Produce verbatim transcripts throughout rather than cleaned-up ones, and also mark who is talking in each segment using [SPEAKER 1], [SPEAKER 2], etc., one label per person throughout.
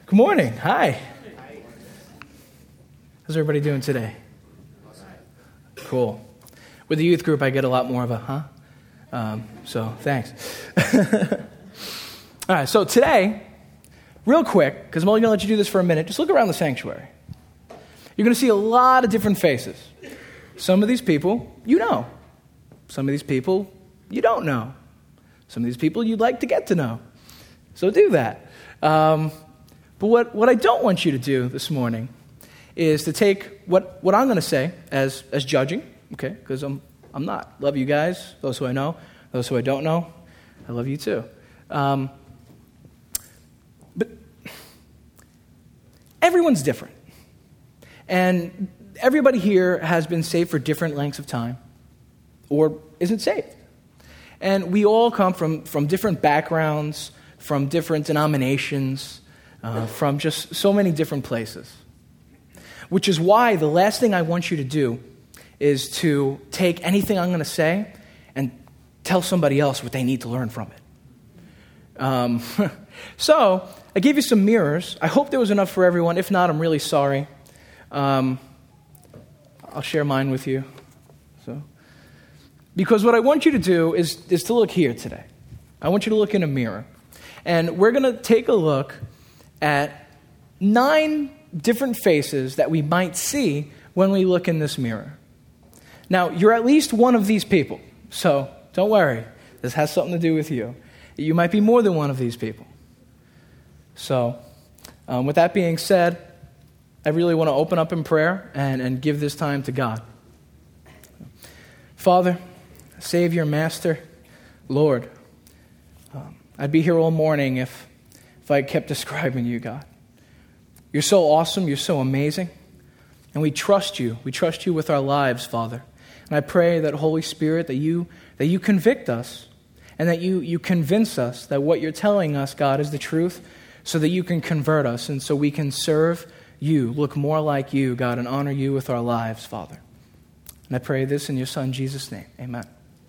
[SPEAKER 1] Good morning. Hi. How's everybody doing today? Cool. With the youth group, I get a lot more of a huh? Um, so thanks. All right, so today, real quick, because I'm only going to let you do this for a minute, just look around the sanctuary. You're going to see a lot of different faces. Some of these people, you know. Some of these people, you don't know. Some of these people, you'd like to get to know. So do that. Um, but what, what I don't want you to do this morning is to take what, what I'm going to say as, as judging, okay, because I'm, I'm not. Love you guys, those who I know, those who I don't know, I love you too. Um, but everyone's different. And everybody here has been saved for different lengths of time or isn't saved. And we all come from, from different backgrounds, from different denominations, uh, from just so many different places. Which is why the last thing I want you to do is to take anything I'm going to say and tell somebody else what they need to learn from it. Um, so, I gave you some mirrors. I hope there was enough for everyone. If not, I'm really sorry. Um, I'll share mine with you. So, because what I want you to do is, is to look here today. I want you to look in a mirror. And we're going to take a look at nine different faces that we might see when we look in this mirror. Now, you're at least one of these people, so don't worry. This has something to do with you. You might be more than one of these people. So, um, with that being said, I really want to open up in prayer and, and give this time to God. Father, Savior, Master, Lord, um, I'd be here all morning if, if I kept describing you, God. You're so awesome. You're so amazing. And we trust you. We trust you with our lives, Father. And I pray that, Holy Spirit, that you that you convict us and that you, you convince us that what you're telling us, God, is the truth so that you can convert us and so we can serve you, look more like you, God, and honor you with our lives, Father. And I pray this in your Son, Jesus' name. Amen.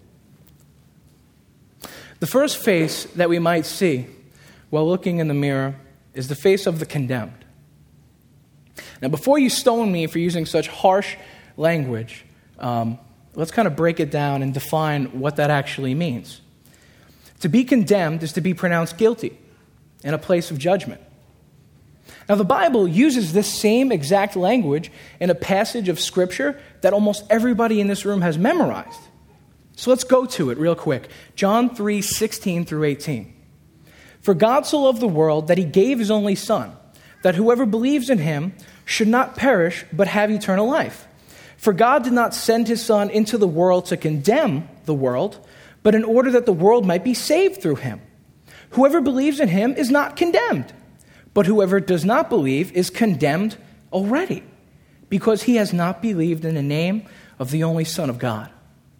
[SPEAKER 1] The first face that we might see while looking in the mirror is the face of the condemned. Now, before you stone me for using such harsh language, um, let's kind of break it down and define what that actually means. To be condemned is to be pronounced guilty in a place of judgment. Now, the Bible uses this same exact language in a passage of Scripture that almost everybody in this room has memorized. So let's go to it real quick. John three, sixteen through eighteen. For God so loved the world that he gave his only Son, that whoever believes in him should not perish but have eternal life. For God did not send his Son into the world to condemn the world, but in order that the world might be saved through him. Whoever believes in him is not condemned, but whoever does not believe is condemned already, because he has not believed in the name of the only Son of God.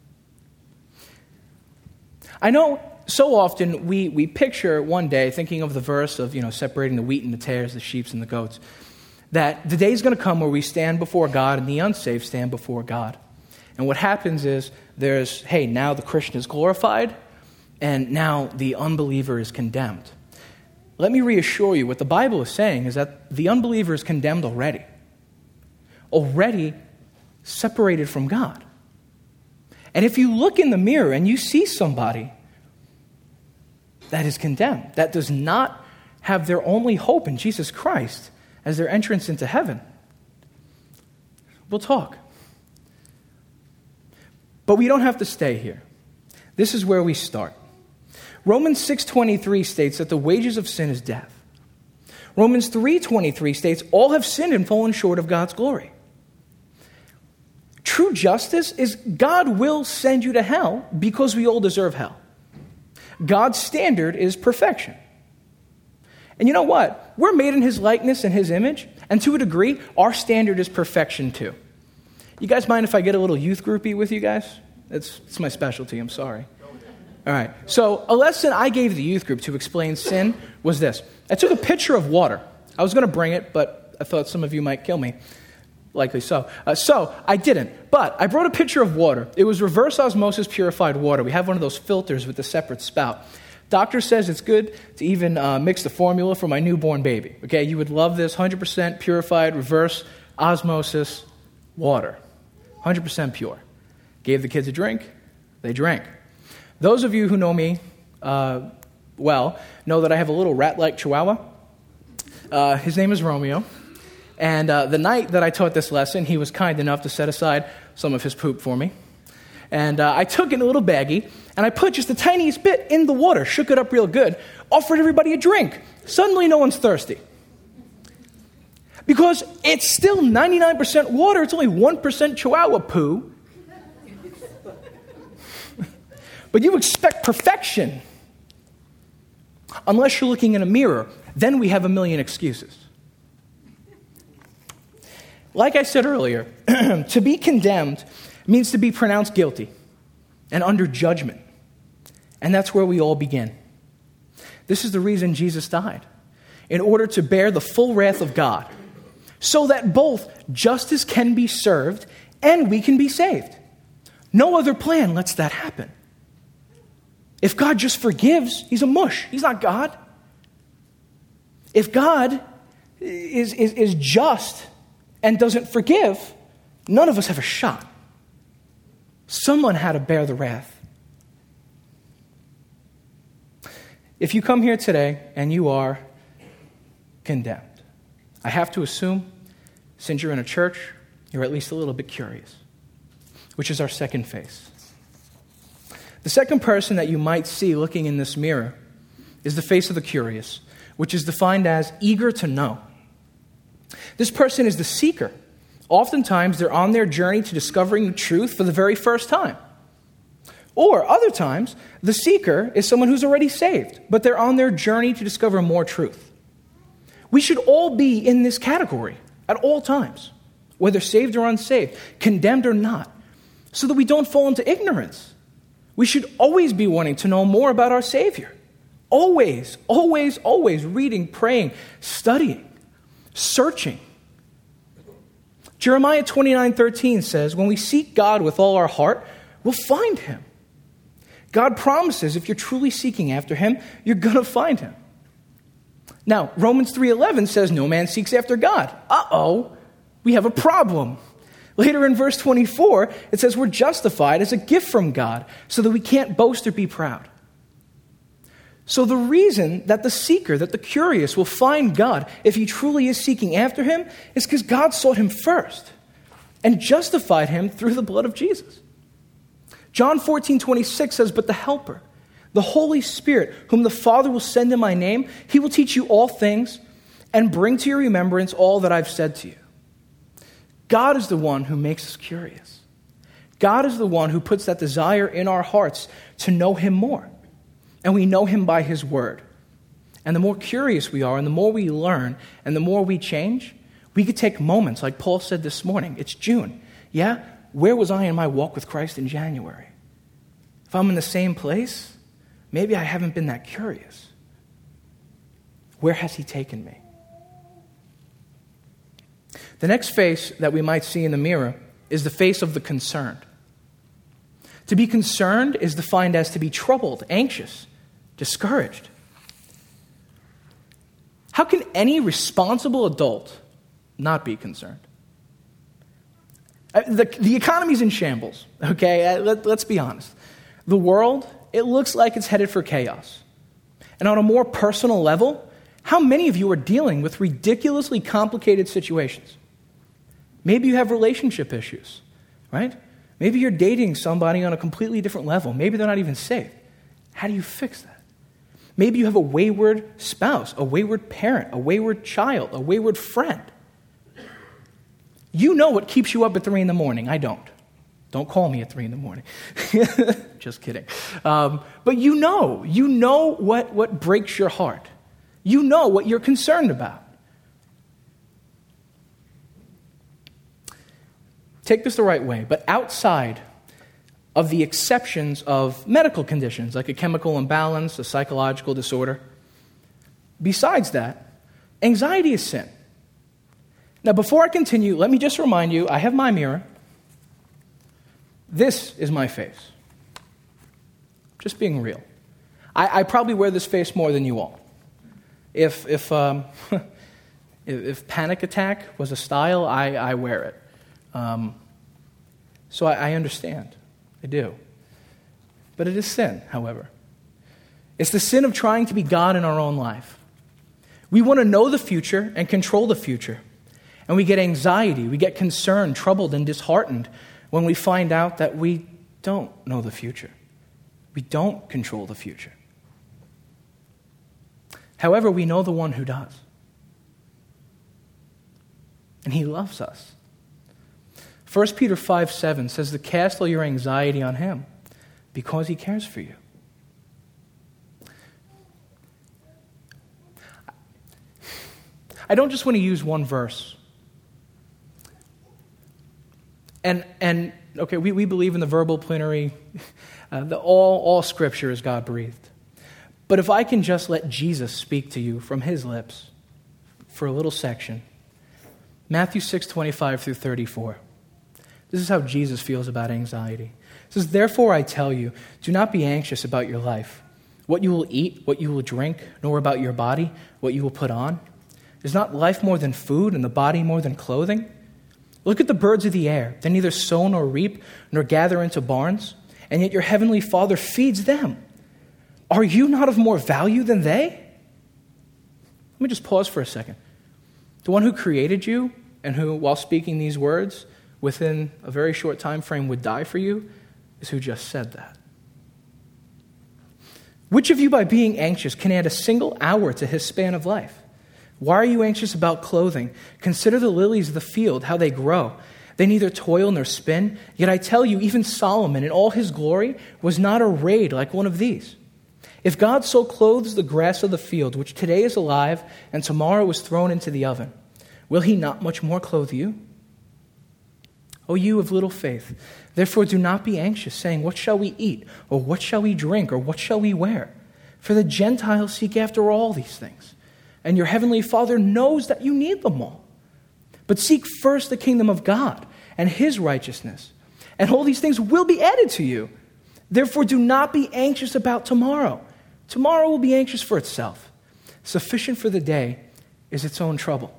[SPEAKER 1] I know so often we, we picture one day, thinking of the verse of, you know, separating the wheat and the tares, the sheep and the goats, that the day is going to come where we stand before God and the unsaved stand before God. And what happens is there's, hey, now the Christian is glorified and now the unbeliever is condemned. Let me reassure you, what the Bible is saying is that the unbeliever is condemned already. Already separated from God. And if you look in the mirror and you see somebody that is condemned, that does not have their only hope in Jesus Christ as their entrance into heaven, we'll talk. But we don't have to stay here. This is where we start. Romans six twenty-three states that the wages of sin is death. Romans three twenty-three states all have sinned and fallen short of God's glory. True justice is God will send you to hell because we all deserve hell. God's standard is perfection. And you know what? We're made in his likeness and his image, and to a degree, our standard is perfection too. You guys mind if I get a little youth groupie with you guys? It's, it's my specialty, I'm sorry. All right, so a lesson I gave the youth group to explain sin was this. I took a pitcher of water. I was going to bring it, but I thought some of you might kill me. Likely so. Uh, so I didn't, but I brought a pitcher of water. It was reverse osmosis purified water. We have one of those filters with a separate spout. Doctor says it's good to even uh, mix the formula for my newborn baby. Okay, you would love this, one hundred percent purified, reverse osmosis water. one hundred percent pure. Gave the kids a drink, they drank. Those of you who know me uh, well know that I have a little rat-like chihuahua. Uh, his name is Romeo. And uh, the night that I taught this lesson, he was kind enough to set aside some of his poop for me. And uh, I took it in a little baggie, and I put just the tiniest bit in the water, shook it up real good, offered everybody a drink. Suddenly, no one's thirsty. Because it's still ninety-nine percent water, it's only one percent chihuahua poo. But you expect perfection. Unless you're looking in a mirror, then we have a million excuses. Like I said earlier, to be condemned means to be pronounced guilty and under judgment. And that's where we all begin. This is the reason Jesus died, in order to bear the full wrath of God, so that both justice can be served and we can be saved. No other plan lets that happen. If God just forgives, he's a mush. He's not God. If God is, is, is just and doesn't forgive, none of us have a shot. Someone had to bear the wrath. If you come here today and you are condemned, I have to assume, since you're in a church, you're at least a little bit curious, which is our second phase. The second person that you might see looking in this mirror is the face of the curious, which is defined as eager to know. This person is the seeker. Oftentimes, they're on their journey to discovering the truth for the very first time. Or other times, the seeker is someone who's already saved, but they're on their journey to discover more truth. We should all be in this category at all times, whether saved or unsaved, condemned or not, so that we don't fall into ignorance. We should always be wanting to know more about our Savior. Always, always, always reading, praying, studying, searching. Jeremiah twenty-nine thirteen says, when we seek God with all our heart, we'll find him. God promises if you're truly seeking after him, you're going to find him. Now, Romans three eleven says no man seeks after God. Uh-oh, we have a problem. Later in verse twenty-four, it says we're justified as a gift from God so that we can't boast or be proud. So the reason that the seeker, that the curious will find God if he truly is seeking after him is because God sought him first and justified him through the blood of Jesus. John fourteen twenty-six says, but the Helper, the Holy Spirit, whom the Father will send in my name, he will teach you all things and bring to your remembrance all that I've said to you. God is the one who makes us curious. God is the one who puts that desire in our hearts to know him more. And we know him by his word. And the more curious we are, and the more we learn, and the more we change, we could take moments, like Paul said this morning. It's June. Yeah? Where was I in my walk with Christ in January? If I'm in the same place, maybe I haven't been that curious. Where has he taken me? The next face that we might see in the mirror is the face of the concerned. To be concerned is defined as to be troubled, anxious, discouraged. How can any responsible adult not be concerned? The, the economy's in shambles, okay? Let, let's be honest. The world, it looks like it's headed for chaos. And on a more personal level, how many of you are dealing with ridiculously complicated situations? Maybe you have relationship issues, right? Maybe you're dating somebody on a completely different level. Maybe they're not even saved. How do you fix that? Maybe you have a wayward spouse, a wayward parent, a wayward child, a wayward friend. You know what keeps you up at three in the morning. I don't. Don't call me at three in the morning. Just kidding. Um, but you know. You know what, what breaks your heart. You know what you're concerned about. Take this the right way, but outside of the exceptions of medical conditions, like a chemical imbalance, a psychological disorder, besides that, anxiety is sin. Now, before I continue, let me just remind you, I have my mirror. This is my face. Just being real. I, I probably wear this face more than you all. If if um, if, if panic attack was a style, I, I wear it. Um, so I, I understand. I do. But it is sin, however. It's the sin of trying to be God in our own life. We want to know the future and control the future. And we get anxiety, we get concerned, troubled, and disheartened when we find out that we don't know the future. We don't control the future. However, we know the one who does. And he loves us. First Peter five seven says to cast all your anxiety on him because he cares for you. I don't just want to use one verse. And, and okay, we, we believe in the verbal plenary. Uh, the, all, all Scripture is God-breathed. But if I can just let Jesus speak to you from his lips for a little section. Matthew six twenty-five through thirty-four. This is how Jesus feels about anxiety. It says, therefore I tell you, do not be anxious about your life, what you will eat, what you will drink, nor about your body, what you will put on. Is not life more than food, and the body more than clothing? Look at the birds of the air. They neither sow nor reap, nor gather into barns, and yet your heavenly Father feeds them. Are you not of more value than they? Let me just pause for a second. The one who created you, and who, while speaking these words, within a very short time frame would die for you, is who just said that. Which of you, by being anxious, can add a single hour to his span of life? Why are you anxious about clothing? Consider the lilies of the field, how they grow. They neither toil nor spin. Yet I tell you, even Solomon in all his glory was not arrayed like one of these. If God so clothes the grass of the field, which today is alive and tomorrow is thrown into the oven, will he not much more clothe you? O you of little faith, therefore do not be anxious, saying, what shall we eat? Or what shall we drink? Or what shall we wear? For the Gentiles seek after all these things. And your heavenly Father knows that you need them all. But seek first the kingdom of God and his righteousness, and all these things will be added to you. Therefore do not be anxious about tomorrow. Tomorrow will be anxious for itself. Sufficient for the day is its own trouble.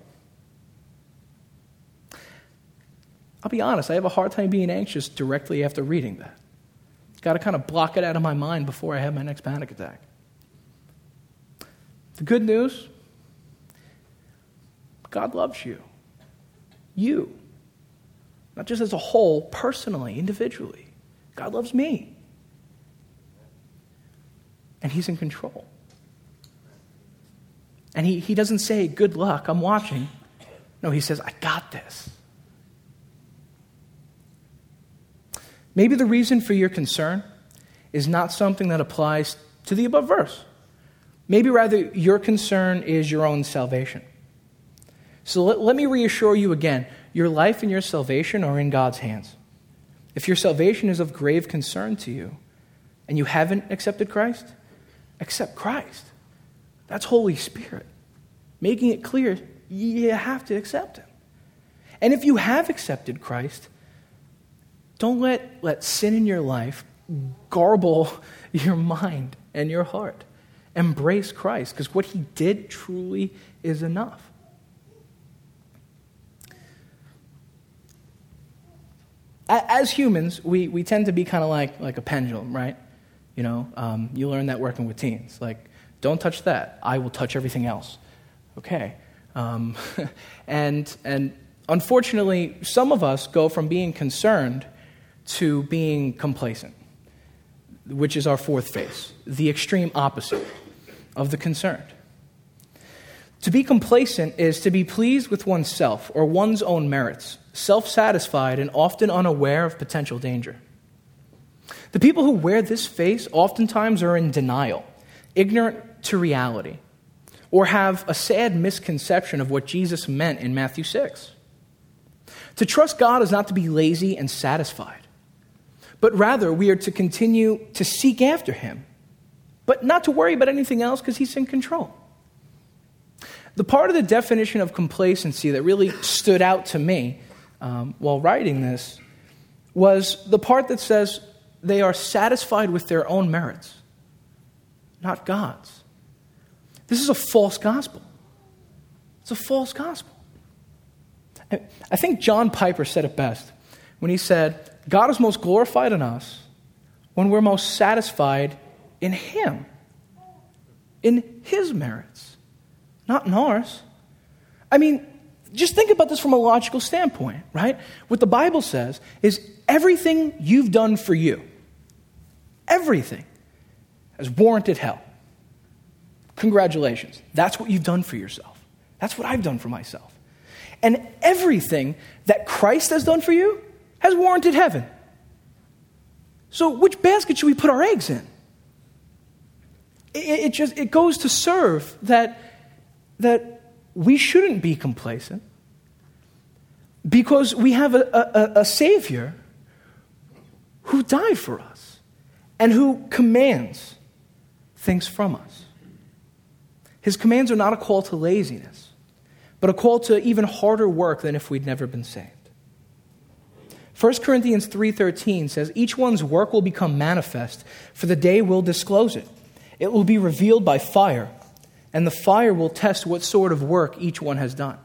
[SPEAKER 1] I'll be honest, I have a hard time being anxious directly after reading that. Got to kind of block it out of my mind before I have my next panic attack. The good news, God loves you. You. Not just as a whole, personally, individually. God loves me. And he's in control. And he, he doesn't say, good luck, I'm watching. No, he says, I got this. Maybe the reason for your concern is not something that applies to the above verse. Maybe rather your concern is your own salvation. So let, let me reassure you again, your life and your salvation are in God's hands. If your salvation is of grave concern to you and you haven't accepted Christ, accept Christ. That's Holy Spirit, making it clear you have to accept him. And if you have accepted Christ, don't let, let sin in your life garble your mind and your heart. Embrace Christ, because what he did truly is enough. As humans, we, we tend to be kind of like, like a pendulum, right? You know, um, you learn that working with teens. Like, don't touch that. I will touch everything else. Okay. Um, and and unfortunately, some of us go from being concerned to being complacent, which is our fourth phase, the extreme opposite of the concerned. To be complacent is to be pleased with oneself or one's own merits, self-satisfied and often unaware of potential danger. The people who wear this face oftentimes are in denial, ignorant to reality, or have a sad misconception of what Jesus meant in Matthew six. To trust God is not to be lazy and satisfied, but rather we are to continue to seek after him, but not to worry about anything else because he's in control. The part of the definition of complacency that really stood out to me um, while writing this was the part that says they are satisfied with their own merits, not God's. This is a false gospel. It's a false gospel. I think John Piper said it best when he said, God is most glorified in us when we're most satisfied in Him, in His merits, not in ours. I mean, just think about this from a logical standpoint, right? What the Bible says is everything you've done for you, everything has warranted hell. Congratulations. That's what you've done for yourself. That's what I've done for myself. And everything that Christ has done for you has warranted heaven. So which basket should we put our eggs in? It, it just it goes to serve that, that we shouldn't be complacent because we have a, a, a Savior who died for us and who commands things from us. His commands are not a call to laziness, but a call to even harder work than if we'd never been saved. First Corinthians three thirteen says, each one's work will become manifest, for the day will disclose it. It will be revealed by fire, and the fire will test what sort of work each one has done.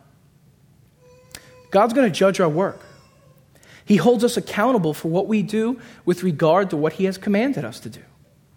[SPEAKER 1] God's going to judge our work. He holds us accountable for what we do with regard to what He has commanded us to do.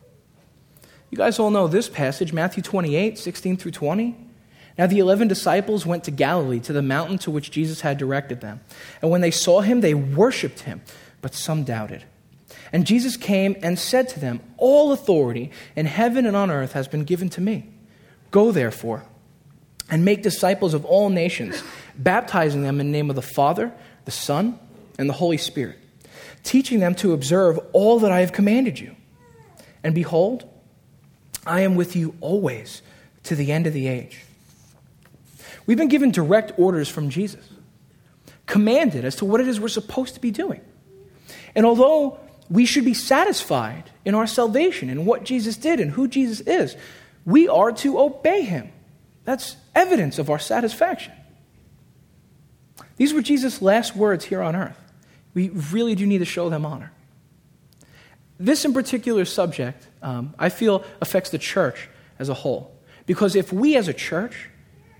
[SPEAKER 1] You guys all know this passage, Matthew twenty-eight, sixteen through twenty. Now the eleven disciples went to Galilee, to the mountain to which Jesus had directed them. And when they saw Him, they worshipped Him, but some doubted. And Jesus came and said to them, all authority in heaven and on earth has been given to me. Go therefore and make disciples of all nations, baptizing them in the name of the Father, the Son, and the Holy Spirit, teaching them to observe all that I have commanded you. And behold, I am with you always to the end of the age. We've been given direct orders from Jesus, commanded as to what it is we're supposed to be doing. And although we should be satisfied in our salvation and what Jesus did and who Jesus is, we are to obey Him. That's evidence of our satisfaction. These were Jesus' last words here on earth. We really do need to show them honor. This in particular subject, um, I feel, affects the church as a whole. Because if we as a church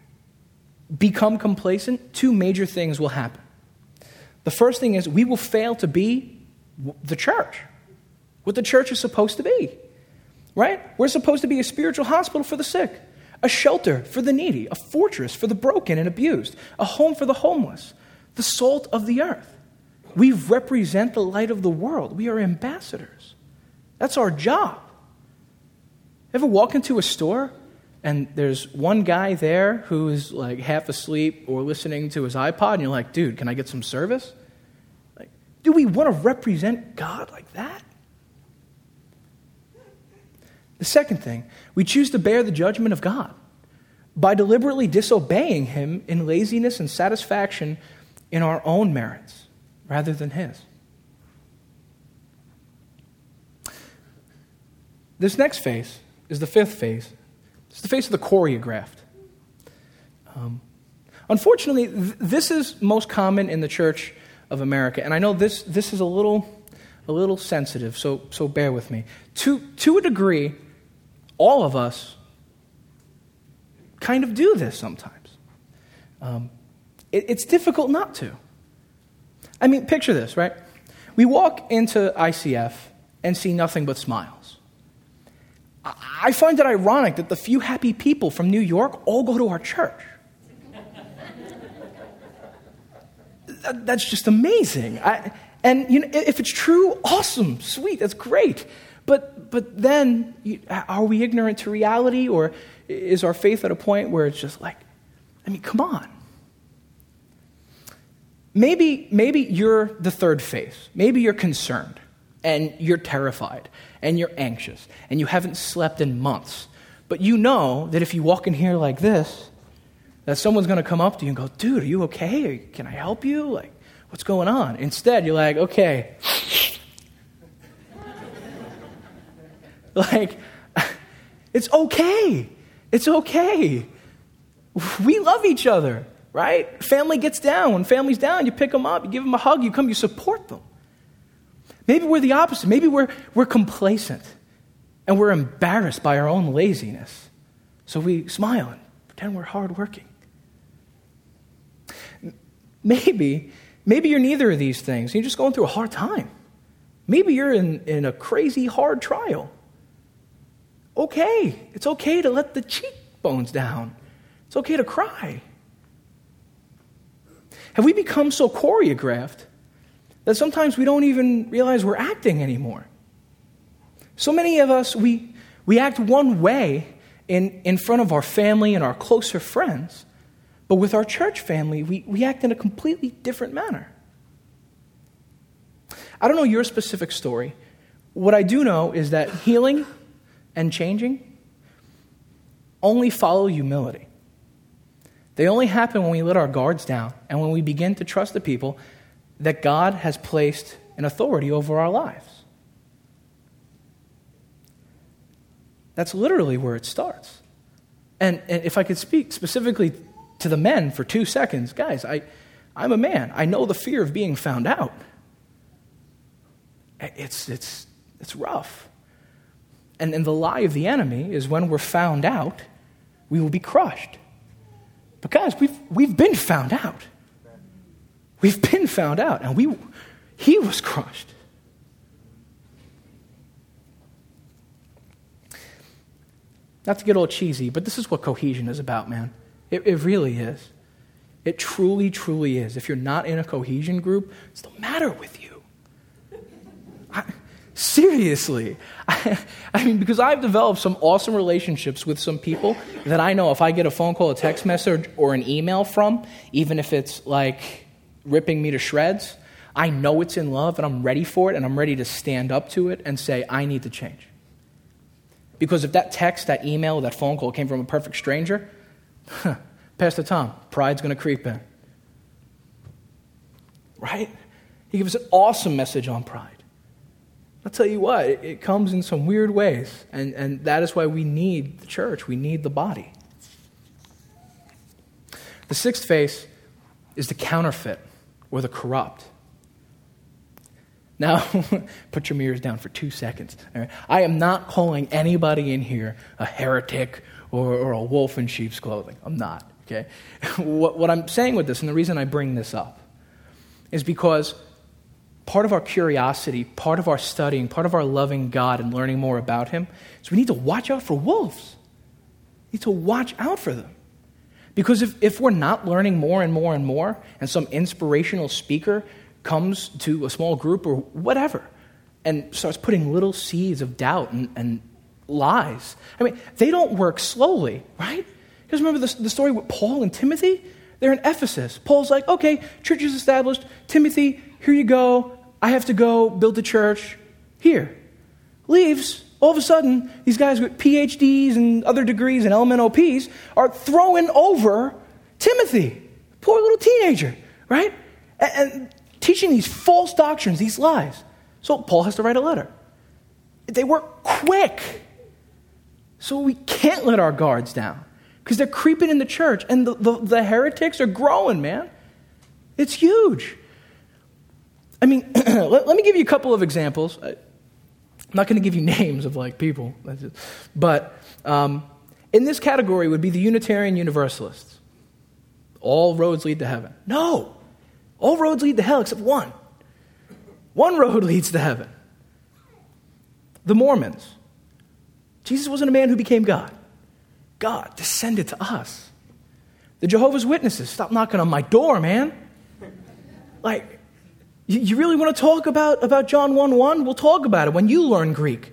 [SPEAKER 1] become complacent, two major things will happen. The first thing is we will fail to be the church, what the church is supposed to be, right? We're supposed to be a spiritual hospital for the sick, a shelter for the needy, a fortress for the broken and abused, a home for the homeless, the salt of the earth. We represent the light of the world. We are ambassadors. That's our job. Ever walk into a store and there's one guy there who is like half asleep or listening to his iPod, and you're like, dude, can I get some service? Like, do we want to represent God like that? The second thing, we choose to bear the judgment of God by deliberately disobeying Him in laziness and satisfaction in our own merits rather than His. This next phase is the fifth phase. It's the phase of the choreographed. Um, unfortunately, th- this is most common in the Church of America, and I know this this is a little a little sensitive, so so bear with me. To to a degree, all of us kind of do this sometimes. Um, it, it's difficult not to. I mean, picture this, right? We walk into I C F and see nothing but smiles. I find it ironic that the few happy people from New York all go to our church. That's just amazing. I, and you know, if it's true, awesome, sweet, that's great. But but then, you, are we ignorant to reality, or is our faith at a point where it's just like, I mean, come on. Maybe maybe you're the third phase. Maybe you're concerned, and you're terrified, and you're anxious, and you haven't slept in months. But you know that if you walk in here like this, that someone's going to come up to you and go, dude, are you okay? Can I help you? Like, what's going on? Instead, you're like, okay. Like, it's okay. It's okay. We love each other, right? Family gets down. When family's down, you pick them up, you give them a hug, you come, you support them. Maybe we're the opposite. Maybe we're we're complacent. And we're embarrassed by our own laziness. So we smile and pretend we're hardworking. Maybe, maybe you're neither of these things. You're just going through a hard time. Maybe you're in, in a crazy hard trial. Okay, it's okay to let the cheekbones down. It's okay to cry. Have we become so choreographed that sometimes we don't even realize we're acting anymore? So many of us, we, we act one way in, in front of our family and our closer friends, but with our church family, we, we act in a completely different manner. I don't know your specific story. What I do know is that healing and changing only follow humility. They only happen when we let our guards down and when we begin to trust the people that God has placed in authority over our lives. That's literally where it starts. And, and if I could speak specifically to the men for two seconds, guys, I, I'm a man. I know the fear of being found out. It's, it's, it's rough. And, and the lie of the enemy is when we're found out, we will be crushed. But guys, we've, we've been found out. We've been found out, and we, he was crushed. Not to get all cheesy, but this is what cohesion is about, man. It, it really is. It truly, truly is. If you're not in a cohesion group, what's the matter with you? I, seriously. I, I mean, because I've developed some awesome relationships with some people that I know if I get a phone call, a text message, or an email from, even if it's like ripping me to shreds, I know it's in love and I'm ready for it and I'm ready to stand up to it and say, I need to change. Because if that text, that email, that phone call came from a perfect stranger, huh, Pastor Tom, pride's going to creep in. Right? He gives an awesome message on pride. I'll tell you what, it, it comes in some weird ways. And, and that is why we need the church. We need the body. The sixth face is the counterfeit or the corrupt. Now, put your mirrors down for two seconds. All right? I am not calling anybody in here a heretic or, or a wolf in sheep's clothing. I'm not, okay? What, what I'm saying with this, and the reason I bring this up, is because part of our curiosity, part of our studying, part of our loving God and learning more about Him, is we need to watch out for wolves. We need to watch out for them. Because if, if we're not learning more and more and more, and some inspirational speaker comes to a small group or whatever and starts putting little seeds of doubt and, and lies. I mean, they don't work slowly, right? Because remember the, the story with Paul and Timothy? They're in Ephesus. Paul's like, okay, church is established. Timothy, here you go. I have to go build a church. Here. Leaves. All of a sudden, these guys with P H Ds and other degrees and L M N O Ps are throwing over Timothy. Poor little teenager, right? And, and teaching these false doctrines, these lies. So Paul has to write a letter. They work quick. So we can't let our guards down because they're creeping in the church and the, the, the heretics are growing, man. It's huge. I mean, let, let me give you a couple of examples. I'm not going to give you names of like people, but um, in this category would be the Unitarian Universalists. All roads lead to heaven. No. All roads lead to hell except one. One road leads to heaven. The Mormons. Jesus wasn't a man who became God. God descended to us. The Jehovah's Witnesses. Stop knocking on my door, man. Like, you, you really want to talk about, about John one one? We'll talk about it when you learn Greek.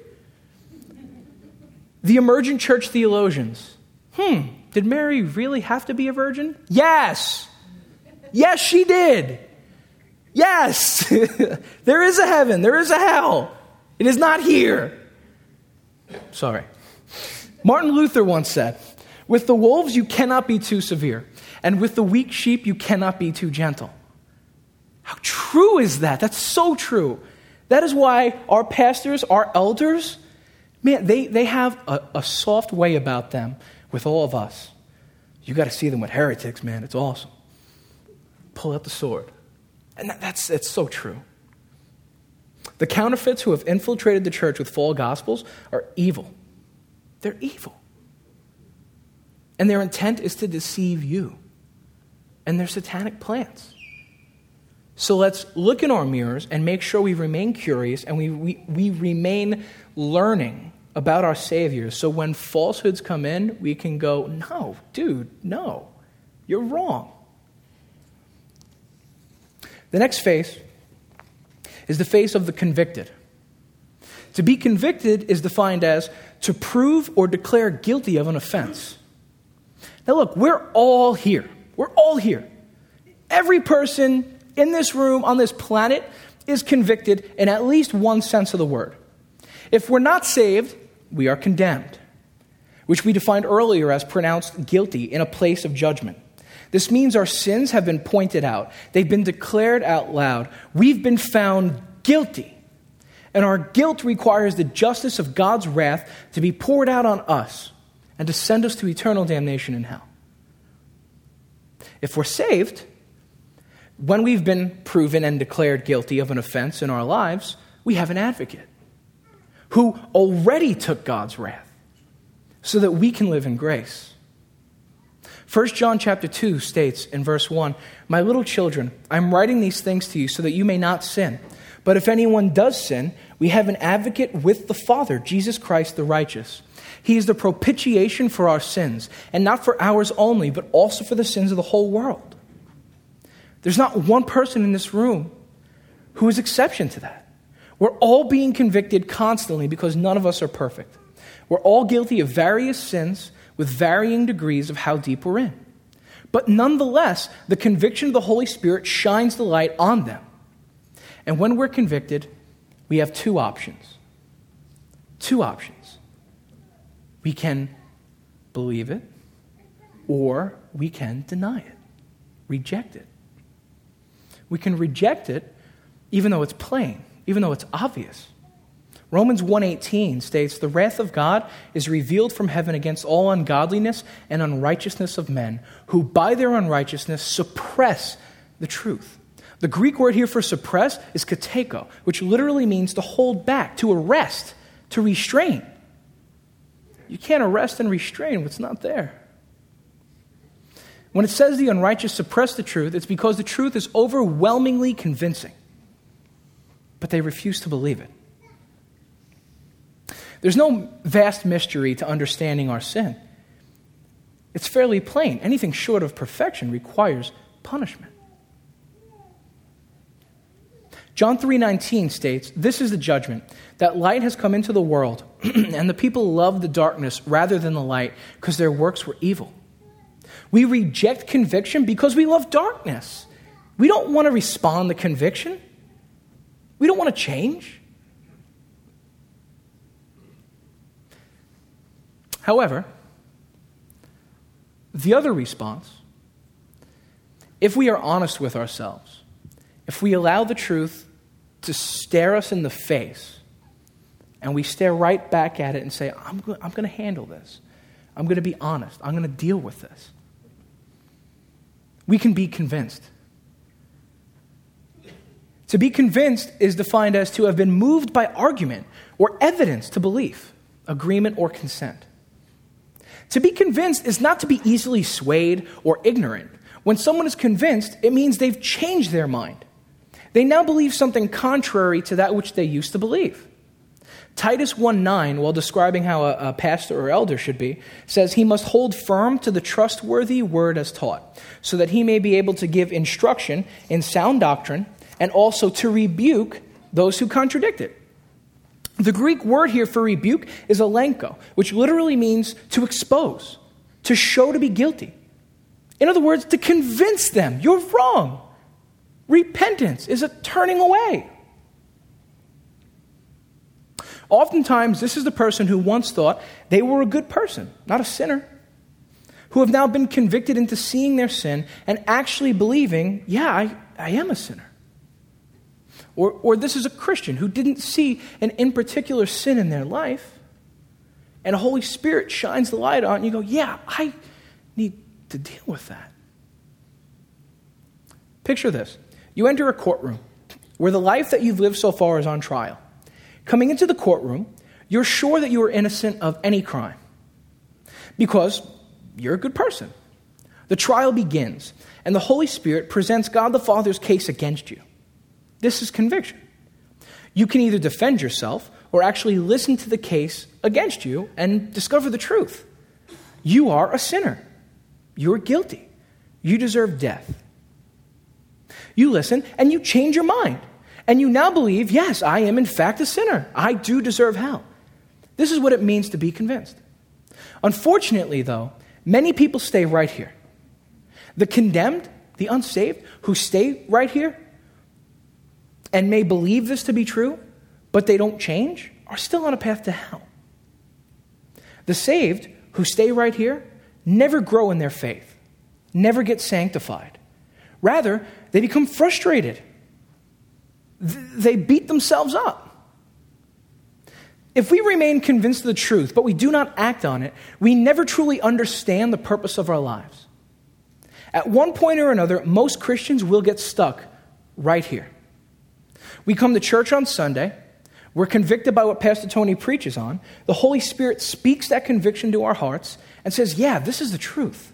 [SPEAKER 1] The emergent church theologians. Hmm, did Mary really have to be a virgin? Yes. Yes, she did. Yes. There is a heaven. There is a hell. It is not here. Sorry. Martin Luther once said, with the wolves you cannot be too severe, and with the weak sheep you cannot be too gentle. How true is that? That's so true. That is why our pastors, our elders, man, they, they have a, a soft way about them with all of us. You got to see them with heretics, man. It's awesome. Pull out the sword. And that, that's, that's so true. The counterfeits who have infiltrated the church with false gospels are evil. They're evil. And their intent is to deceive you. And they're satanic plans. So let's look in our mirrors and make sure we remain curious and we, we, we remain learning about our Savior. So when falsehoods come in, we can go, no, dude, no, you're wrong. The next phase is the phase of the convicted. To be convicted is defined as to prove or declare guilty of an offense. Now look, we're all here. We're all here. Every person in this room, on this planet, is convicted in at least one sense of the word. If we're not saved, we are condemned, which we defined earlier as pronounced guilty in a place of judgment. This means our sins have been pointed out. They've been declared out loud. We've been found guilty. And our guilt requires the justice of God's wrath to be poured out on us and to send us to eternal damnation in hell. If we're saved, when we've been proven and declared guilty of an offense in our lives, we have an advocate who already took God's wrath so that we can live in grace. First John chapter two states in verse one, "My little children, I'm writing these things to you so that you may not sin. But if anyone does sin, we have an advocate with the Father, Jesus Christ the righteous. He is the propitiation for our sins, and not for ours only, but also for the sins of the whole world." There's not one person in this room who is exception to that. We're all being convicted constantly because none of us are perfect. We're all guilty of various sins with varying degrees of how deep we're in. But nonetheless, the conviction of the Holy Spirit shines the light on them. And when we're convicted, we have two options. Two options. We can believe it, or we can deny it, reject it. We can reject it even though it's plain, even though it's obvious. Romans one eighteen states, "The wrath of God is revealed from heaven against all ungodliness and unrighteousness of men, who by their unrighteousness suppress the truth." The Greek word here for suppress is kateko, which literally means to hold back, to arrest, to restrain. You can't arrest and restrain what's not there. When it says the unrighteous suppress the truth, it's because the truth is overwhelmingly convincing. But they refuse to believe it. There's no vast mystery to understanding our sin. It's fairly plain. Anything short of perfection requires punishment. John three nineteen states, "This is the judgment, that light has come into the world, and the people loved the darkness rather than the light, because their works were evil." We reject conviction because we love darkness. We don't want to respond to conviction. We don't want to change. However, the other response, if we are honest with ourselves, if we allow the truth to stare us in the face, and we stare right back at it and say, I'm go- I'm going to handle this. I'm going to be honest. I'm going to deal with this. We can be convinced. To be convinced is defined as to have been moved by argument or evidence to belief, agreement, or consent. To be convinced is not to be easily swayed or ignorant. When someone is convinced, it means they've changed their mind. They now believe something contrary to that which they used to believe. Titus one nine, while describing how a, a pastor or elder should be, says he must hold firm to the trustworthy word as taught, so that he may be able to give instruction in sound doctrine and also to rebuke those who contradict it. The Greek word here for rebuke is elenko, which literally means to expose, to show to be guilty. In other words, to convince them you're wrong. Repentance is a turning away. Oftentimes, this is the person who once thought they were a good person, not a sinner, who have now been convicted into seeing their sin and actually believing, yeah, I, I am a sinner. Or, or this is a Christian who didn't see an in particular sin in their life, and the Holy Spirit shines the light on it, and you go, yeah, I need to deal with that. Picture this. You enter a courtroom, where the life that you've lived so far is on trial. Coming into the courtroom, you're sure that you are innocent of any crime because you're a good person. The trial begins, and the Holy Spirit presents God the Father's case against you. This is conviction. You can either defend yourself or actually listen to the case against you and discover the truth. You are a sinner. You're guilty. You deserve death. You listen and you change your mind. And you now believe, yes, I am in fact a sinner. I do deserve hell. This is what it means to be convinced. Unfortunately, though, many people stay right here. The condemned, the unsaved, who stay right here and may believe this to be true, but they don't change, are still on a path to hell. The saved, who stay right here, never grow in their faith, never get sanctified. Rather, they become frustrated. They beat themselves up. If we remain convinced of the truth, but we do not act on it, we never truly understand the purpose of our lives. At one point or another, most Christians will get stuck right here. We come to church on Sunday. We're convicted by what Pastor Tony preaches on. The Holy Spirit speaks that conviction to our hearts and says, yeah, this is the truth.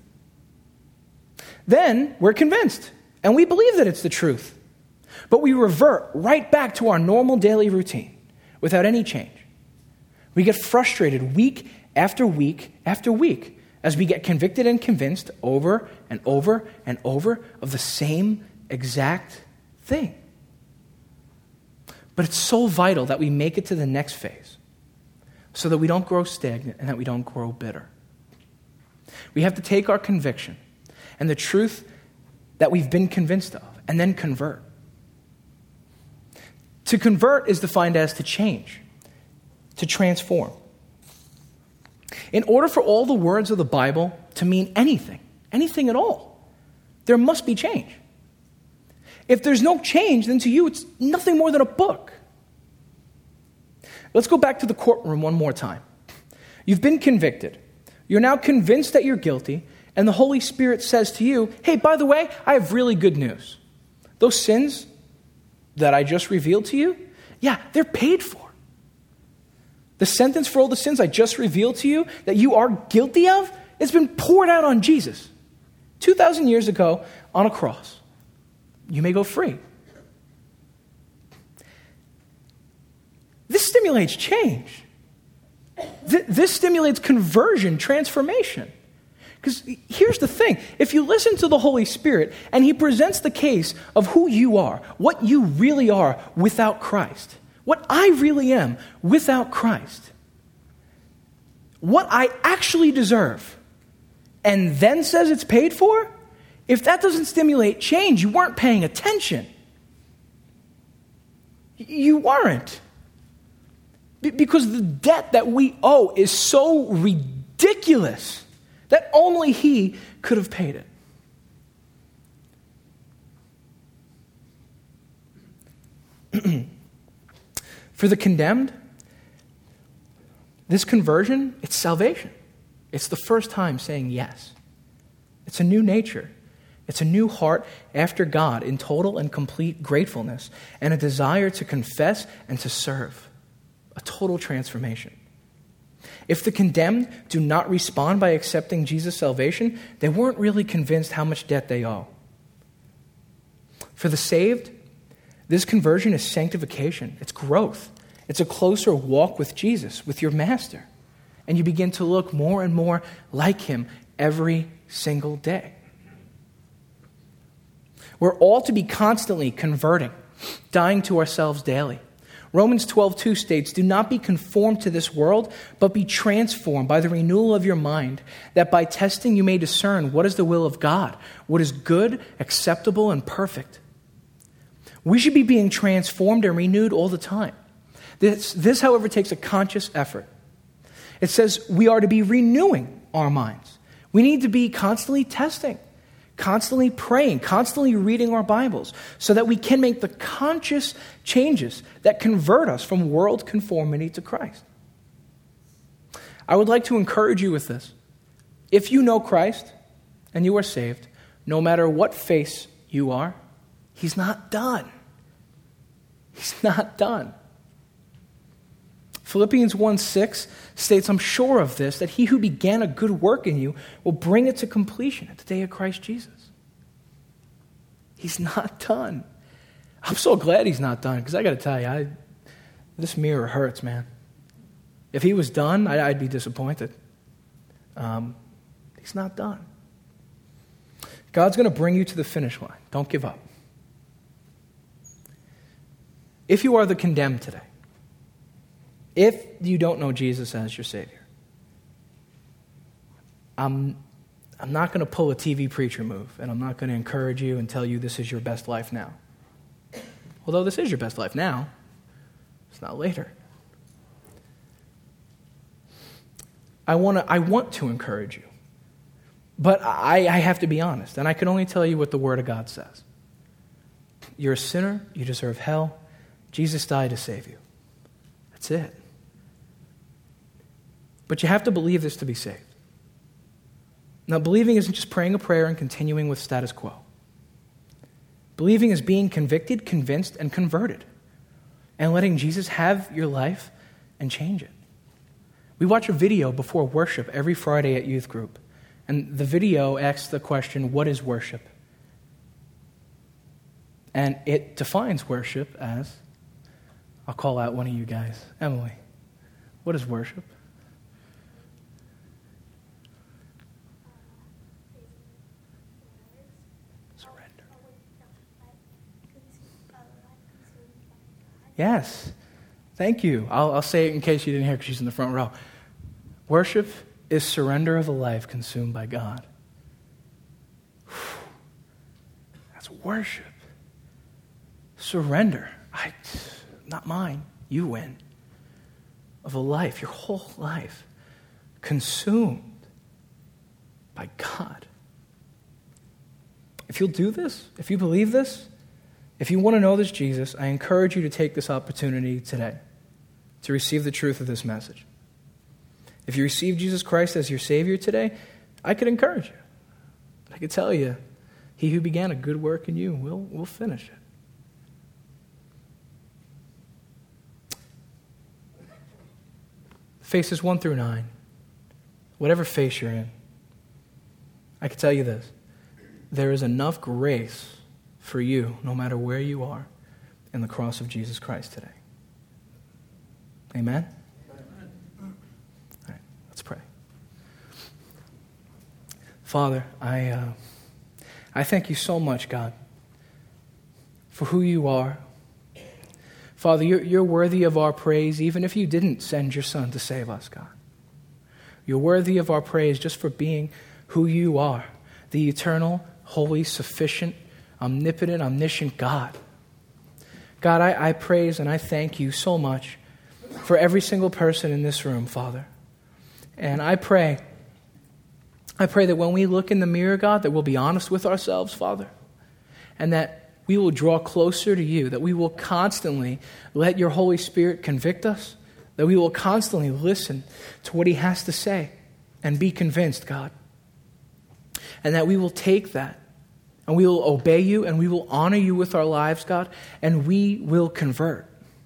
[SPEAKER 1] Then we're convinced, and we believe that it's the truth. But we revert right back to our normal daily routine without any change. We get frustrated week after week after week as we get convicted and convinced over and over and over of the same exact thing. But it's so vital that we make it to the next phase so that we don't grow stagnant and that we don't grow bitter. We have to take our conviction and the truth that we've been convinced of and then convert. To convert is defined as to change, to transform. In order for all the words of the Bible to mean anything, anything at all, there must be change. If there's no change, then to you it's nothing more than a book. Let's go back to the courtroom one more time. You've been convicted. You're now convinced that you're guilty, and the Holy Spirit says to you, hey, by the way, I have really good news. Those sins that I just revealed to you, yeah, they're paid for. The sentence for all the sins I just revealed to you that you are guilty of, it's been poured out on Jesus two thousand years ago on a cross. You may go free. This stimulates change. Th- this stimulates conversion, transformation. Because here's the thing. If you listen to the Holy Spirit and He presents the case of who you are, what you really are without Christ, what I really am without Christ, what I actually deserve, and then says it's paid for, if that doesn't stimulate change, you weren't paying attention. You weren't. Because the debt that we owe is so ridiculous that only He could have paid it. For the condemned, this conversion, it's salvation. It's the first time saying yes. It's a new nature. It's a new heart after God in total and complete gratefulness and a desire to confess and to serve. A total transformation. If the condemned do not respond by accepting Jesus' salvation, they weren't really convinced how much debt they owe. For the saved, this conversion is sanctification. It's growth. It's a closer walk with Jesus, with your Master. And you begin to look more and more like Him every single day. We're all to be constantly converting, dying to ourselves daily. Romans twelve two states, do not be conformed to this world, but be transformed by the renewal of your mind, that by testing you may discern what is the will of God, what is good, acceptable, and perfect. We should be being transformed and renewed all the time. This, this, however, takes a conscious effort. It says we are to be renewing our minds. We need to be constantly testing, constantly praying, constantly reading our Bibles so that we can make the conscious changes that convert us from world conformity to Christ. I would like to encourage you with this. If you know Christ and you are saved, no matter what face you are, He's not done. He's not done. Philippians one six states, I'm sure of this, that he who began a good work in you will bring it to completion at the day of Christ Jesus. He's not done. I'm so glad he's not done, because I got to tell you, I, this mirror hurts, man. If he was done, I, I'd be disappointed. Um, he's not done. God's going to bring you to the finish line. Don't give up. If you are the condemned today, if you don't know Jesus as your Savior, I'm, I'm not going to pull a T V preacher move, and I'm not going to encourage you and tell you this is your best life now. Although this is your best life now, it's not later. I want to I want to encourage you, but I, I have to be honest, and I can only tell you what the Word of God says. You're a sinner, you deserve hell, Jesus died to save you. That's it. But you have to believe this to be saved. Now, believing isn't just praying a prayer and continuing with status quo. Believing is being convicted, convinced, and converted, and letting Jesus have your life and change it. We watch a video before worship every Friday at youth group, and the video asks the question, what is worship? And it defines worship as, I'll call out one of you guys, Emily, what is worship? Surrender. Yes. Thank you. I'll, I'll say it in case you didn't hear because she's in the front row. Worship is surrender of a life consumed by God. That's worship. Surrender. I, not mine. You win. Of a life, your whole life, consumed by God. If you'll do this, if you believe this, if you want to know this Jesus, I encourage you to take this opportunity today to receive the truth of this message. If you receive Jesus Christ as your Savior today, I could encourage you. I could tell you, he who began a good work in you will, will finish it. Faces one through nine, whatever face you're in, I can tell you this. There is enough grace for you, no matter where you are, in the cross of Jesus Christ today. Amen? All right, let's pray. Father, I, uh, I thank you so much, God, for who you are. Father, you're, you're worthy of our praise, even if you didn't send your Son to save us, God. You're worthy of our praise just for being who you are, the eternal, holy, sufficient, omnipotent, omniscient God. God, I, I praise and I thank you so much for every single person in this room, Father. And I pray, I pray that when we look in the mirror, God, that we'll be honest with ourselves, Father, and that we will draw closer to you, that we will constantly let your Holy Spirit convict us, that we will constantly listen to what he has to say and be convinced, God. And that we will take that and we will obey you and we will honor you with our lives, God, and we will convert.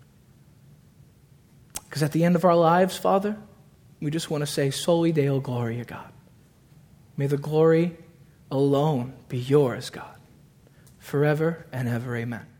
[SPEAKER 1] Because at the end of our lives, Father, we just want to say, Soli Deo Gloria, God. May the glory alone be yours, God, forever and ever. Amen.